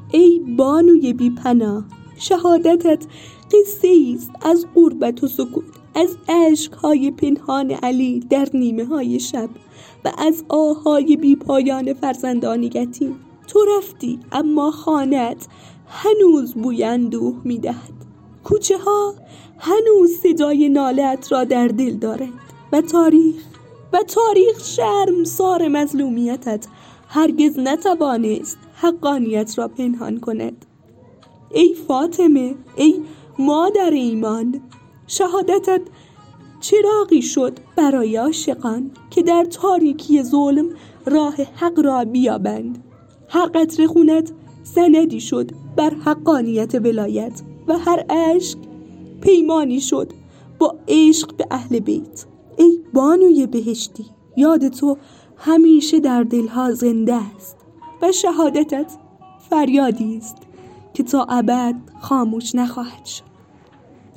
ای بانوی بی پناه، شهادتت قصه ایست از غربت و سکوت، از عشقهای پنهان علی در نیمه های شب و از آهای بی پایان فرزندان یتیم. تو رفتی اما خانه‌ات هنوز بوی اندوه می‌دهد، کوچه ها هنوز صدای ناله‌ات را در دل دارند و تاریخ شرمسار مظلومیتت هرگز نتوانست حقانیت را پنهان کند. ای فاطمه، ای مادر ایمان، شهادتت چراغی شد برای عاشقان که در تاریکی ظلم راه حق را بیابند. هر قطره خونت سندی شد بر حقانیت ولایت و هر اشک پیمانی شد با عشق به اهل بیت. ای بانوی بهشتی، یاد تو همیشه در دلها زنده است و شهادتت فریادی است که تا ابد خاموش نخواهد شد.